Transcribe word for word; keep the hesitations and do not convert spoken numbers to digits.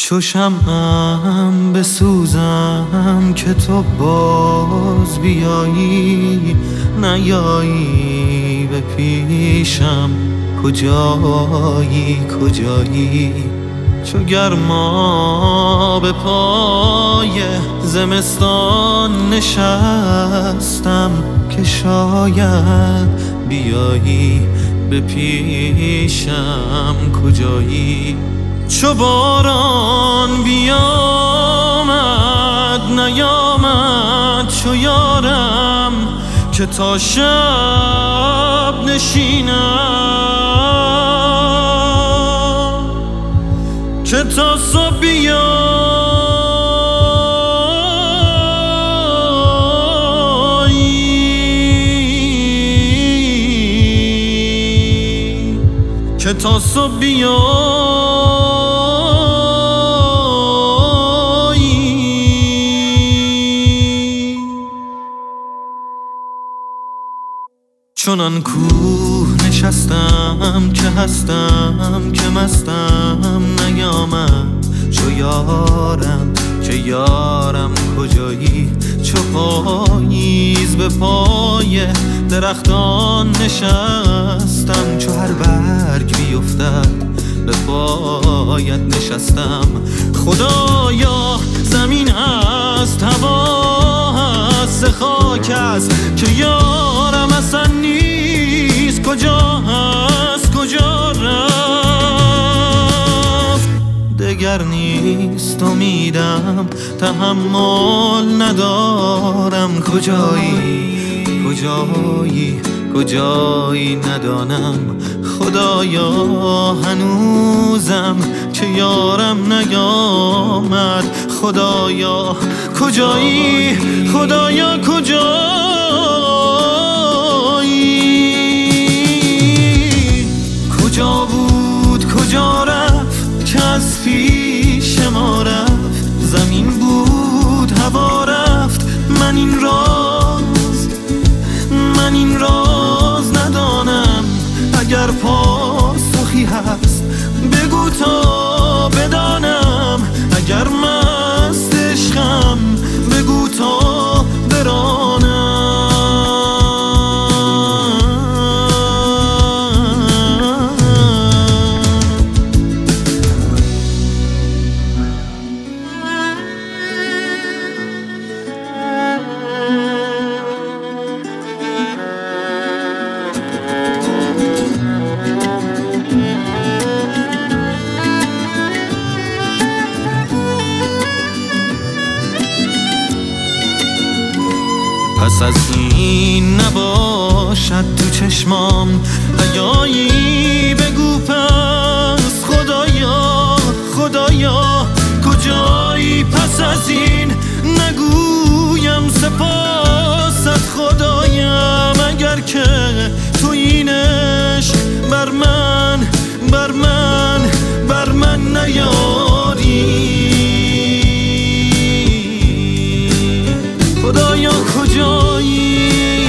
چو شمعم بسوزم که تو باز بیایی، نیایی به پیشم کجایی کجایی. چو گرما به پای زمستان نشستم که شاید بیایی به پیشم کجایی. چو باران بیامد نیامد چو یارم که تا شب نشینم، که تا صبح بیایی، که تا صبح بیایی. چنان کوه نشستم که هستم که مستم نیامد چو یارم که یارم کجایی. چو پاییز به پای درختان نشستم، چو هر برگ بیفتد به پایت نشستم. خدایا زمین هست هوا هست خاک است که یارم اصلا نیست، کجا هست کجا رفت. دگر نیست امیدم تحمل ندارم، کجایی کجایی کجایی ندانم. خدایا هنوزم که یارم نیامد، خدایا کجایی خدایا کجایی. کجا بود کجا رفت که از پیش ما رفت، زمین بود هوا رفت. من این راز من این راز ندانم، اگر پاسخی هست بگو تا بدانم. اگر مست عشقم بگو تا برانم. پس از این نباشد تو چشمام حیایی، بگو پس خدایا خدایا کجایی. پس از این نگویم سپاست خدایم، اگر که تو این عشق بر من بر من بر من نیاری. خدایا کجایی